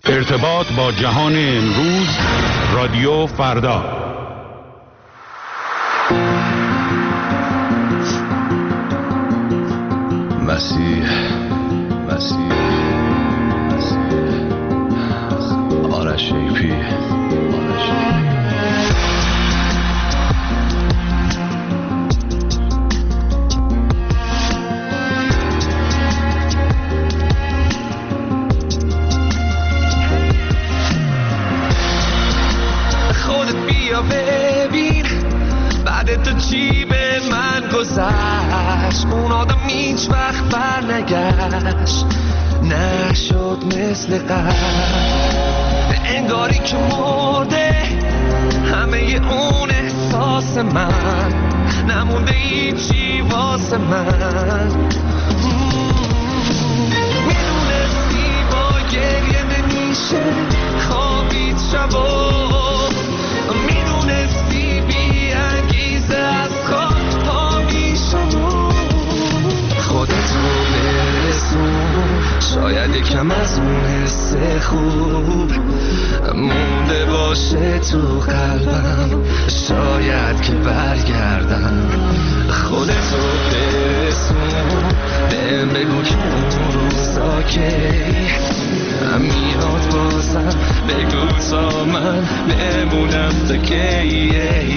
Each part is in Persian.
ارتباط با جهان امروز، رادیو فردا. مسیح آرش شیپی. خودت بیا ببین بعد تو چی به من گذشت. اون آدم هیچ وقت بر نگشت، نشد مثل قبل، انگاری که مرده همه اون احساس من، نمونده هیچی واسه من. میدونستی با گریه نمیشه خوابید شبا، میدونستی بی انگیزه از خواب پا میشم. خودتو برسون، شاید یکم از اون حس خوب مونده باشه تو قلبم، شاید که برگردم. خودتو برسون، بهم بگو که اون روزا که میاد بازم، بگو تا من بمونم تا کی.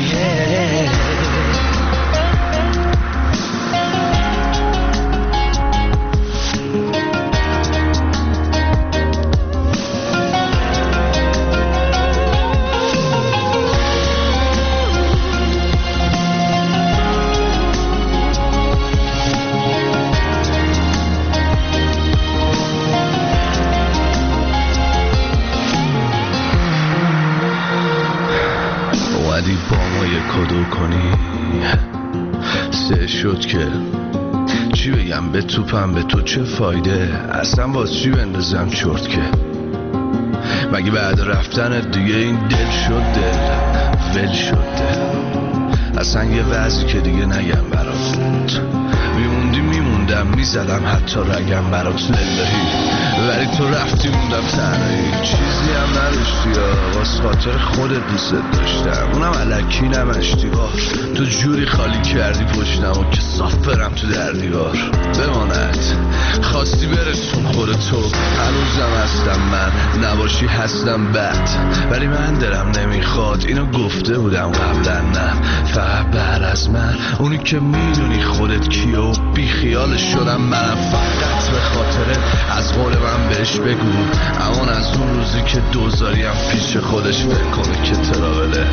با ما یک کدو کنی سه شد که چی بگم به توپم، به تو چه فایده اصلا، باز چی بندازم چرت که مگه بعد رفتن دیگه این دل شد دل ول شد دل. اصلا یه وضعی که دیگه نگم برات بود، میموندم میزدم حتی رگم برات للهی، ولی تو رفتی موندم تنهایی، چیزی هم نداشتی یا واس خاطر خودت دوست داشتم، اونم الکی نمشتی با تو جوری خالی کردی پشتم و که صاف برم تو در دیوار بماند. خواستی برسون خودتو، هنوزم هستم من، نباشی هستم بد، ولی من دلم نمیخواد، اینو گفته بودم قبلا، نه فقط بعد از من اونی که میدونی خودت کیه و بی خیالش شدم منم، فقط به خاطر از قول من بهش بگو امان از اون روزی که دوزاریم پیش خودش فکر کنه که تراوله.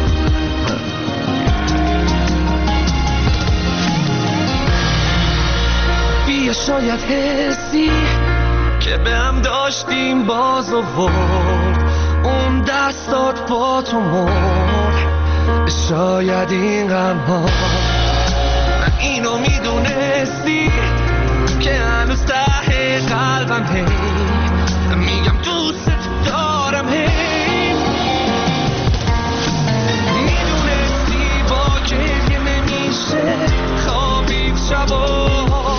بیا شاید حسی که به هم داشتیم باز آورد، اون دستات با تو مرد، شاید این غم‌ها اینو میدونستی که هنوز ته قلبم هی میگم دوست دارم، هی میدونستی با گریه نمیشه خوابید شبا،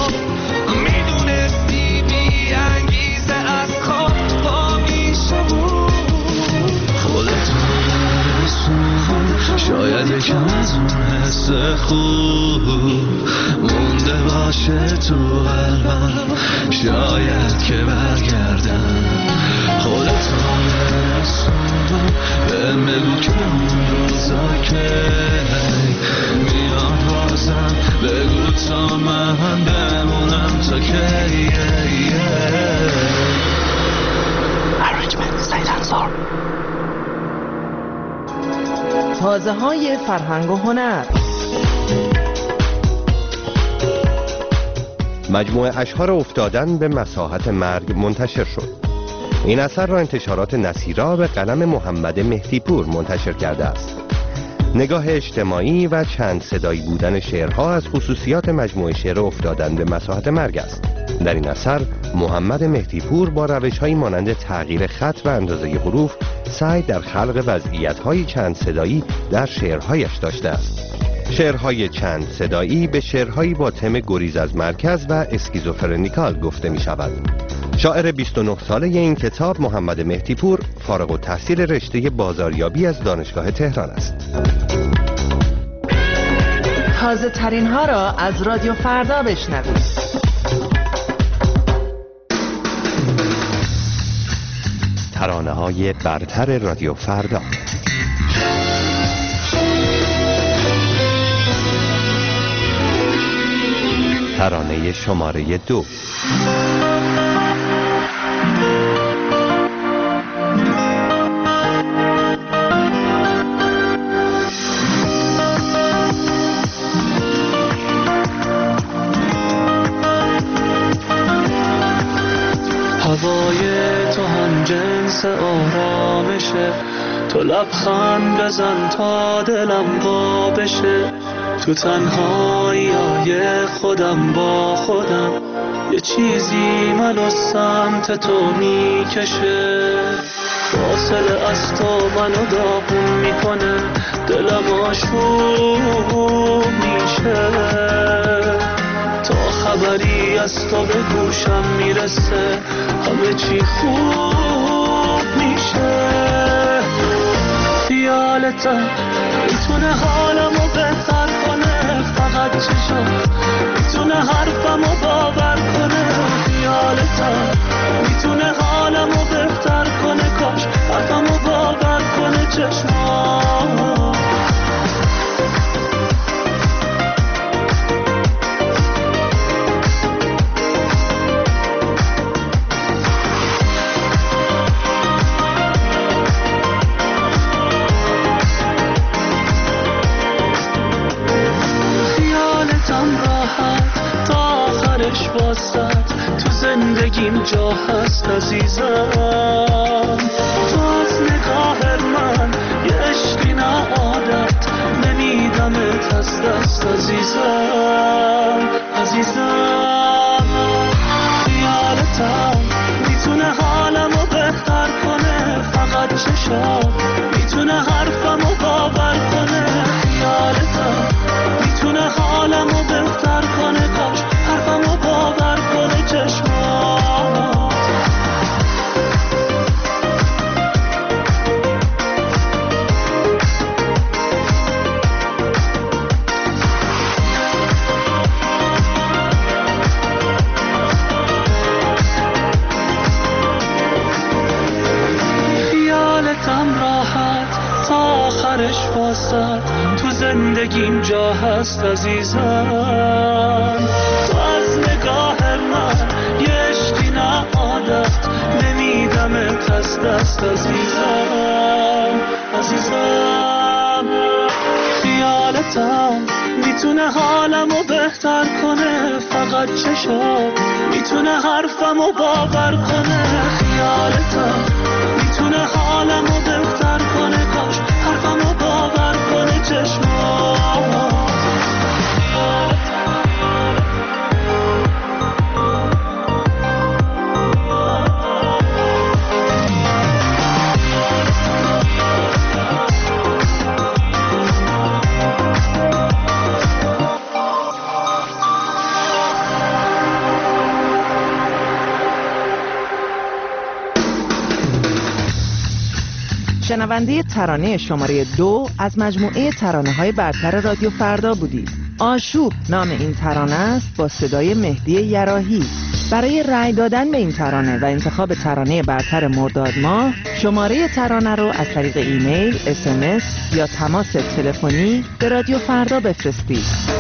میدونستی بی انگیزه از خواب پا میشم. خودتو برسون، شاید یکم از اون حس خوب مونده باشه تو قلبم، شاید که برگردم. خودتو برسون، بهم بگو که اون روزا که میاد بازم، بگو تا من بمونم تا کی. Arrangement سید انصار. تازه های فرهنگ و هنر. مجموعه اشعار افتادن به مساحت مرگ منتشر شد. این اثر را انتشارات نصیرا به قلم محمد مهدی پور منتشر کرده است. نگاه اجتماعی و چند صدایی بودن شعرها از خصوصیات مجموعه شعر افتادن به مساحت مرگ است. در این اثر محمد مهدی پور با روش‌هایی مانند تغییر خط و اندازه حروف سعی در خلق وضعیت‌های چند صدایی در شعرهایش داشته است. شعرهای چند صدایی به شعرهایی با تم گریز از مرکز و اسکیزوفرنیکال گفته می شود. شاعر 29 ساله این کتاب محمد مهدی پور فارغ التحصیل رشته بازاریابی از دانشگاه تهران است. تازه ترین ها را از رادیو فردا بشنوید. ترانه های برتر رادیو فردا. ترانه شماره 2. هوای تو هم جنس آرامشه، تو لبخند بزن تا دلم وا بشه، تو تنهایی خودم با خودم یه چیزی منو سمت تو میکشه، فاصله از تو منو داغون میکنه، دلم آشوب میشه، تا خبری از تو به گوشم میرسه همه چی خوب میشه، خیالتم میتونه حالمو بهتر کنه، فقط چشم میتونه حرفمو باور کنه، خیالتم میتونه حالمو بهتر کنه، کاش حرفمو باور کنه چشمام. تو زندگیم جا هست عزیزم، تو از نگاه من یه عشقی نه عادت، نمیدمت از دست عزیزم، عزیزم، خیالتم میتونه حالمو بهتر کنه، فقط چشم میتونه حرفمو باور کنه، خیالتم میتونه حالمو بهتر کنه، کاش حرفمو باور کنه چشمات. خیالتم راحت تا آخرش واسد، تو زندگیم جا هست عزیزم، تو از نگاه من یه عشقی نه عادت، نمیدمت از دست عزیزم، عزیزم، خیالتم میتونه حالمو بهتر کنه، فقط چشم میتونه حرفمو باور کنه، خیالتم میتونه حالمو بهتر کنه، کاش حرفمو باور کنه چشمام. شنونده ترانه شماره 2 از مجموعه ترانه‌های برتر رادیو فردا بودید. آشوب نام این ترانه است با صدای مهدی یراحی. برای رأی دادن به این ترانه و انتخاب ترانه برتر مرداد ماه، شماره ترانه رو از طریق ایمیل، SMS یا تماس تلفنی به رادیو فردا بفرستید.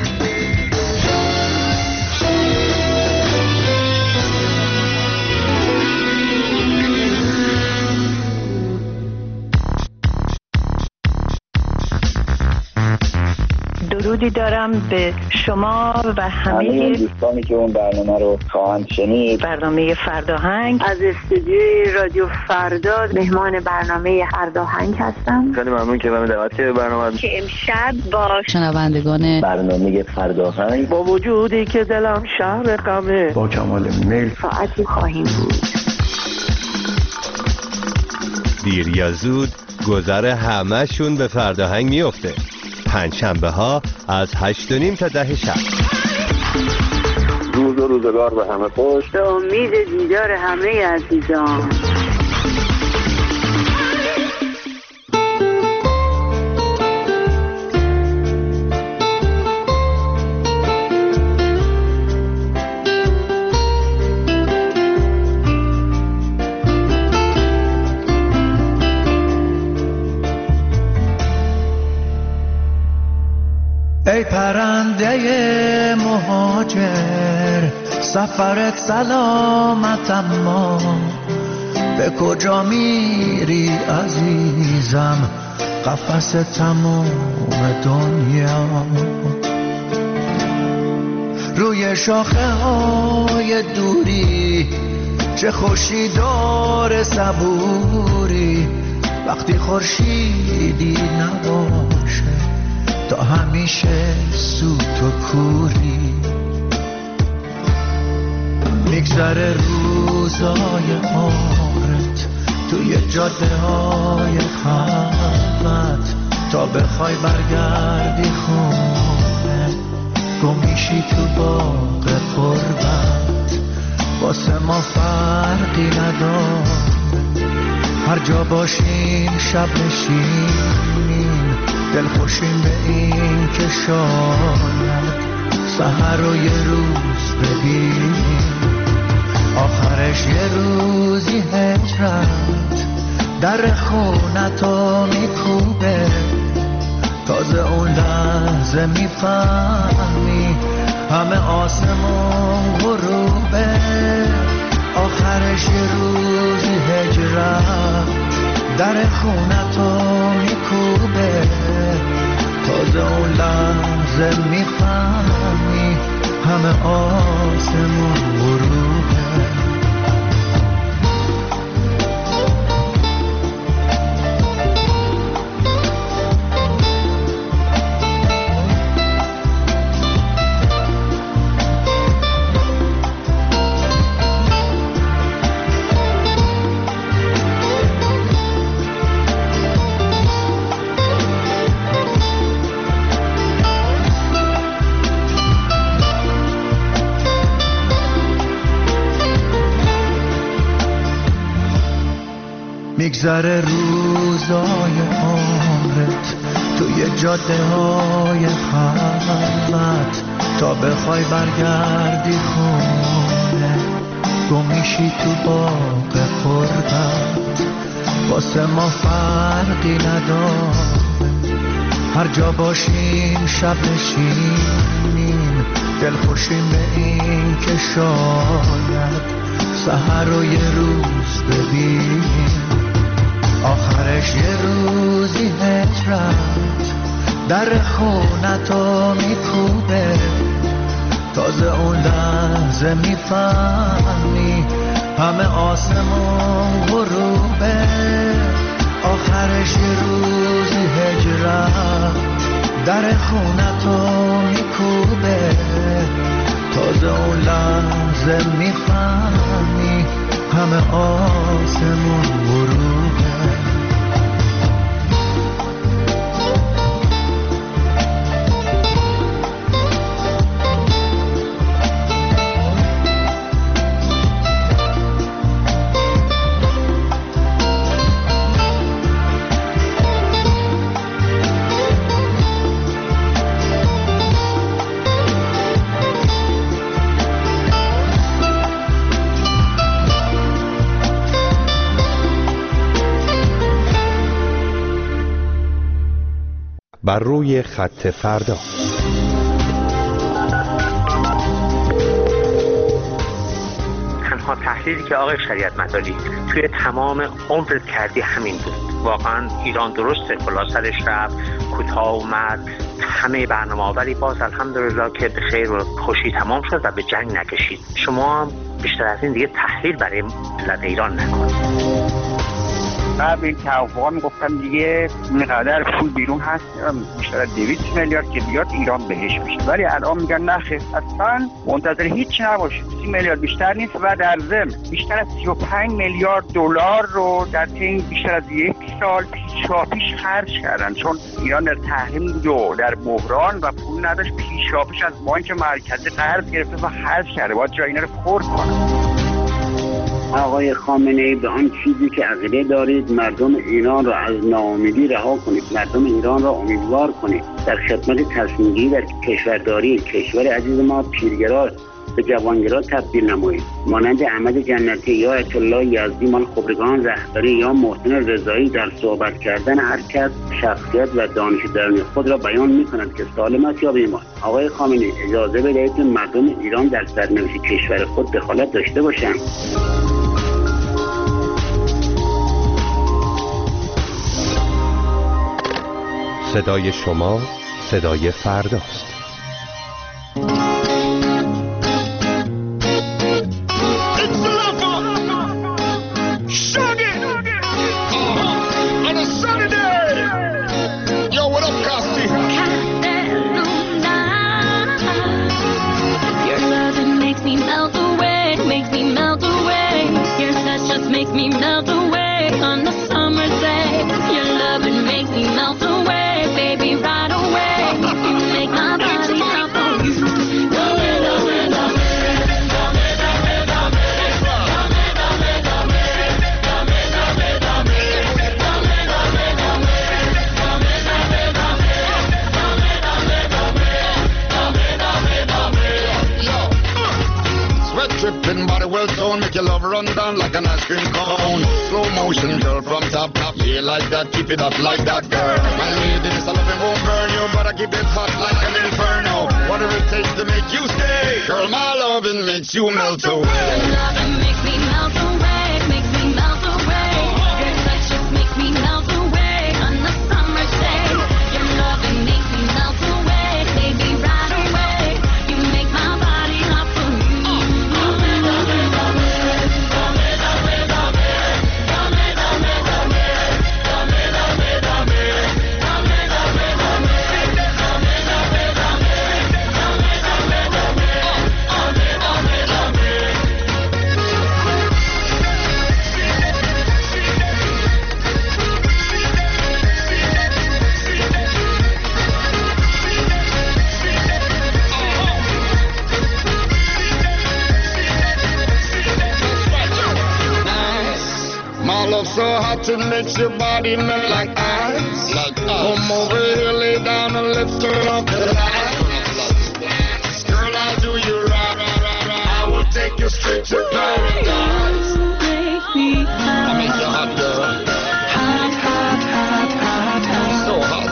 درودی دارم به شما و همه دوستانی که اون برنامه رو خواهند شنید. برنامه فرداهنگ از استودیوی رادیو فردا مهمان برنامه فرداهنگ هستم. خیلی ممنون که من دعوت کردید برنامه که امشب با شنوندگان برنامه فرداهنگ با وجودی که دلم شهر غمه با کمال میل ساعتی خواهیم بود. دیر یا زود گذر همه‌شون به فرداهنگ میفته. پنجشنبه ها از 8:30 تا 10 شب. روز و روزگار به همه خوش. به امید دیدار همه عزیزان. ای پرنده مهاجر سفرت سلامت، اما به کجا میری عزیزم؟ قفس تموم دنیا روی شاخه های دوری، چه خوشی داره صبوری وقتی خورشیدی نباشه، تا همیشه سوت و کوری. میگذره روزای عمرت توی جاده های خلوت، تا بخوای برگردی خونه گم میشی تو باغ قربت. واسه ما فرقی نداره هر جا باشیم، شب نشینیم دل خوشیم به این که شاید سحر رو یه روز ببینیم. آخرش یه روزی هجرت در خونتو میکوبه، تازه اون لحظه میفهمی همه آسمون غروبه. آخرش یه روزی هجرت در خونتو میکوبه، تازه اون لحظه میفهمی همه آسمون غروبه. میگذره روزای عمرت توی جاده های خلوت، تا بخوای برگردی خونه گم میشی تو باغ قربت. واسه ما فرقی نداره هر جا باشیم، شب نشینیم دل خوشیم به این که شاید سحر رو یه روز ببینیم. آخرش یه روزی هجرت در خونتو میکوبه، تازه اون لحظه میفهمی همه آسمون غروبه. آخرش یه روزی هجرت در خونتو میکوبه، تازه اون لحظه میفهمی همه آسمون غروبه. بر روی خط فردا. تنها تحلیلی که آقای شریعت مداری توی تمام عمرت کردی همین بود. واقعا ایران درسته کلا سرش رفت، کوتاه اومد، همه برنامه، ولی باز الحمدلله که به خیر و خوشی تمام شد و به جنگ نکشید. شما بیشتر از این دیگه تحلیل برای ملت ایران نکنید. قبل این توافقا میگفتن دیگه اینقدر پول بیرون هست بیشتر از 200 میلیارد که بیاد ایران بهش میشه، ولی الان میگن نخیر اصلا منتظر هیچ نباشید، 30 میلیارد بیشتر نیست و در ضمن بیشتر از 35 میلیارد دلار رو در طی بیشتر از 1 سال پیش خرج کردن، چون ایران در تحریم بود و در بحران و پول نداشت، پیش از بانک مرکزی قرض گرفته و خرج کرده، باید جای اینا رو پر کنه. آقای خامنه‌ای به آن چیزی که عقیده دارید مردم ایران را از ناامیدی رها کنید، مردم ایران را امیدوار کنید، در خدمت تصمیم‌گیری در کشورداری کشور عزیز ما پیرگرا به جوانگرا تبدیل نمایید، مانند احمد جنتی یا آیت الله یزدی مال خبرگان رهبری یا محسن رضایی در صحبت کردن هر کس شخصیت و دانش درونی خود را بیان می‌کند که سالم است یا بیمار. آقای خامنه‌ای اجازه بدهید که مردم ایران در سرنوشت کشور خود دخالت داشته باشند. صدای شما صدای فرداست. Make your love run down like an ice cream cone. Slow motion, girl, from top. Yeah, like that, keep it up like that, girl. My lady, this loving won't burn you, but I keep it hot like an inferno. Whatever it takes to make you stay, girl, my loving makes you melt away. Your loving makes me melt away, makes me melt away. Your touch just makes me melt away on the summer's day. Your loving makes me melt away, baby, right away. You make my body hot for you. So hot it makes your body melt like ice. Come over here, lay down and let's turn up the lights. Girl, I'll do you right. I will take you straight to paradise. I make you hot, girl. Hot, hot, hot, hot, hot. So hot.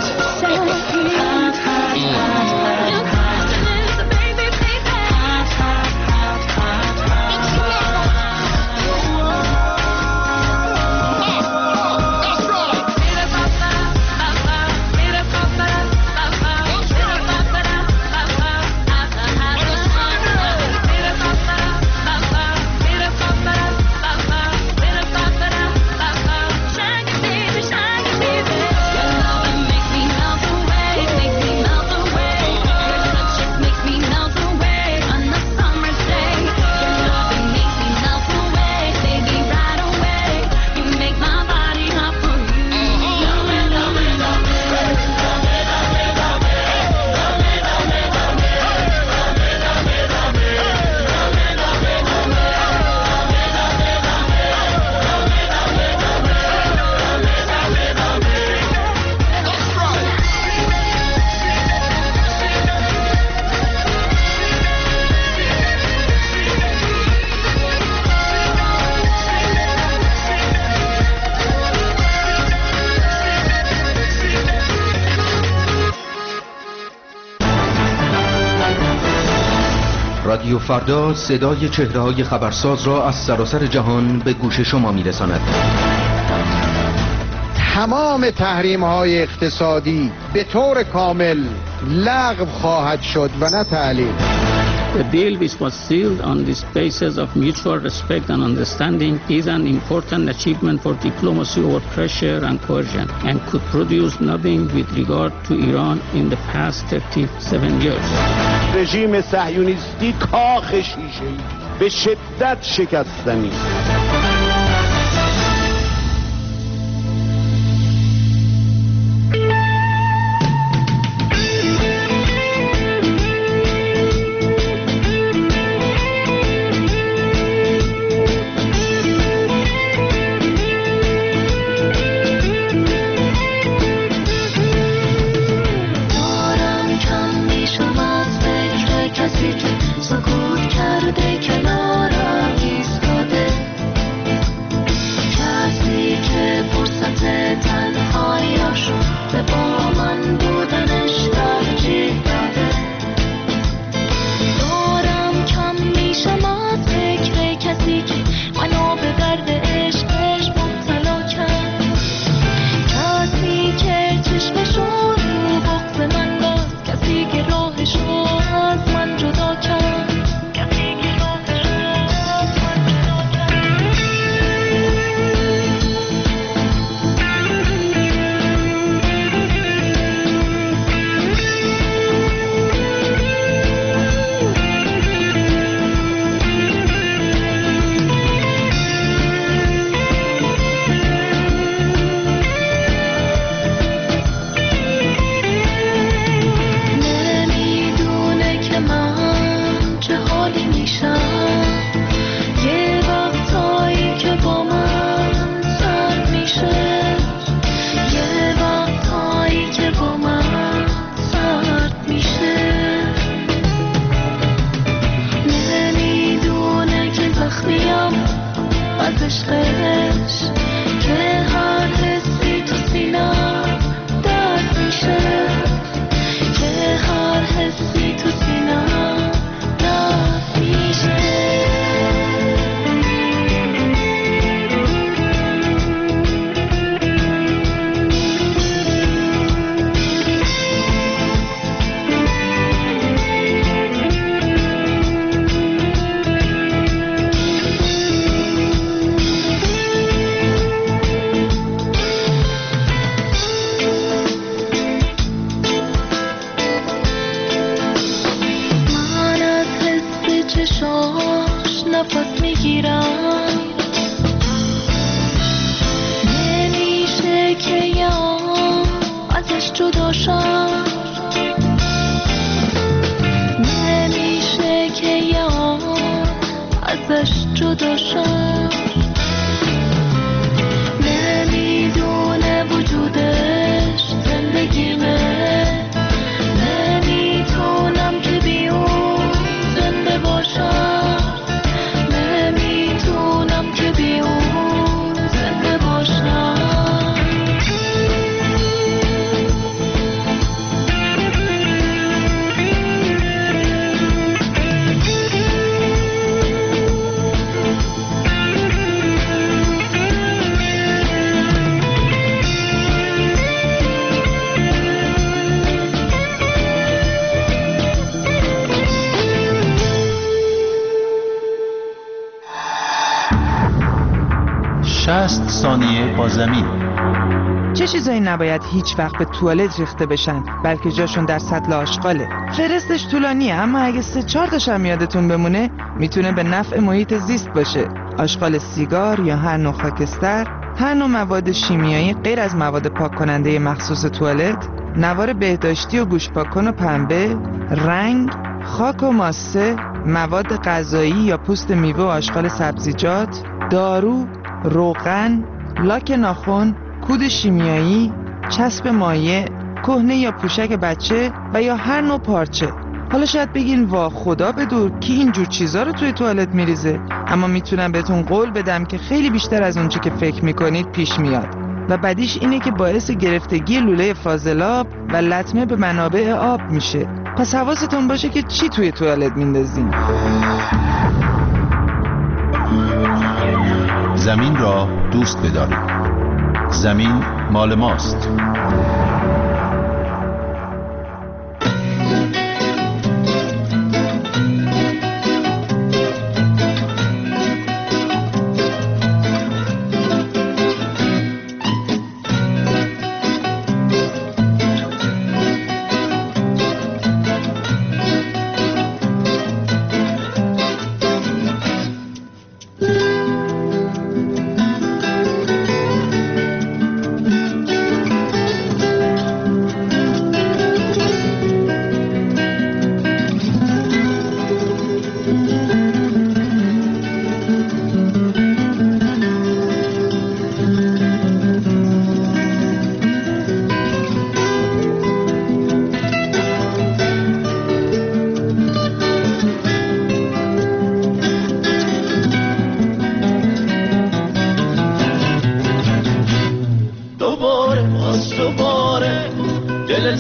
رادیو فردا صدای چهره‌های خبرساز را از سراسر جهان به گوش شما می‌رساند. تمام تحریم‌های اقتصادی به طور کامل لغو خواهد شد و نه تعلیق. The deal, which was sealed on the basis of mutual respect and understanding, is an important achievement for diplomacy over pressure and coercion and could produce nothing with regard to Iran in the past 37 years. رژیم صهیونیستی کاخ شیشه‌ای به شدت شکستنی. ثانیه با زمین. چه چیزایی نباید هیچ وقت به توالت ریخته بشن بلکه جاشون در سطل آشغاله؟ فرستش طولانیه، اما اگه 3-4 تاشم یادتون بمونه میتونه به نفع محیط زیست باشه. آشغال سیگار یا هر نوع خاکستر، هر نوع مواد شیمیایی غیر از مواد پاک کننده مخصوص توالت، نوار بهداشتی و گوش پاک‌کن و پنبه، رنگ، خاک و ماسه، مواد غذایی یا پوست میوه و آشغال سبزیجات، دارو، روغن، لاک ناخن، کود شیمیایی، چسب مایع، کهنه یا پوشک بچه و یا هر نوع پارچه. حالا شاید بگین وا خدا بدور کی اینجور چیزا رو توی توالت میریزه، اما میتونم بهتون قول بدم که خیلی بیشتر از اون چی که فکر میکنید پیش میاد و بعدیش اینه که باعث گرفتگی لوله فاضلاب و لطمه به منابع آب میشه. پس حواستون باشه که چی توی توالت میندازین. زمین را دوست بدارید. زمین مال ماست.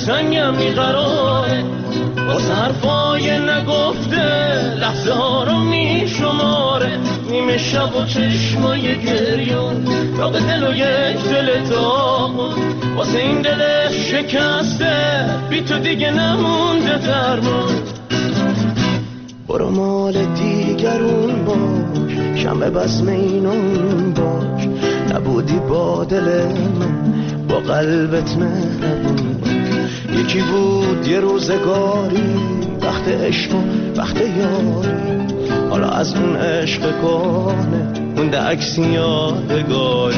تنگم بیقراره واسه حرفای نگفته لحظه ها رو میشماره نیمه شب و چشمای گریون را به دل و یک دل تاقون واسه این دل شکسته بی تو دیگه نمونده درمون برو مال دیگرون باش شمع بزم اینون باش نبودی با دل من با قلبت مهربون باش یکی بود یه روزگاری وقت عشق و وقت یاری حالا از اون عشق کهنه مونده عکس یادگاری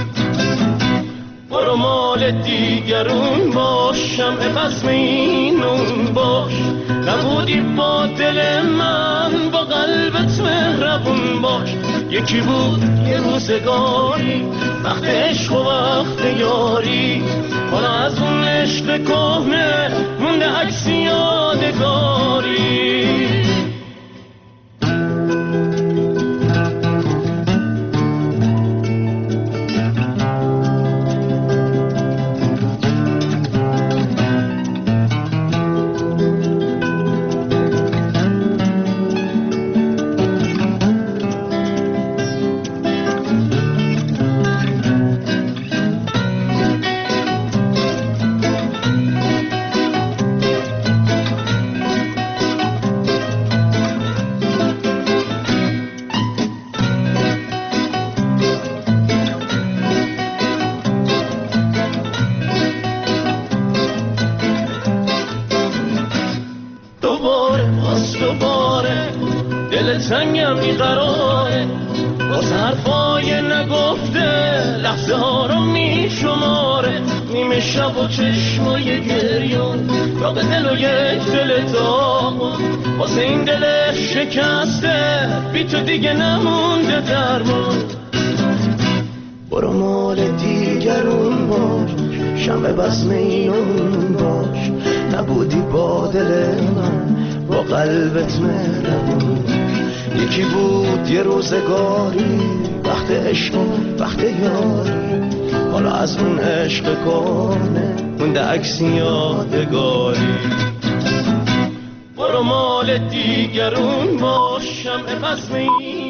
برو مال دیگرون باش شمع بزم اینون باش نبودی با دل من با قلبت مهربون باش یکی بود یه روزگاری وقت عشق و وقت یاری حالا از اون عشق کهنه مونده عکس یادگاری سنگم بیقراره واسه حرفای نگفته لحظه ها رو میشماره نیمه شب و چشمای گریون را به دل و یک دل تاقون واسه این دل شکسته بی تو دیگه نمونده درمون برو مال دیگرون باش شمع بزم اینون باش نبودی با دل من با قلبت مهربون یکی بود یه روزگاری وقت عشق و وقت یاری حالا از اون عشق کهنه مونده عکس یادگاری برو مال دیگرون باش شمع بزم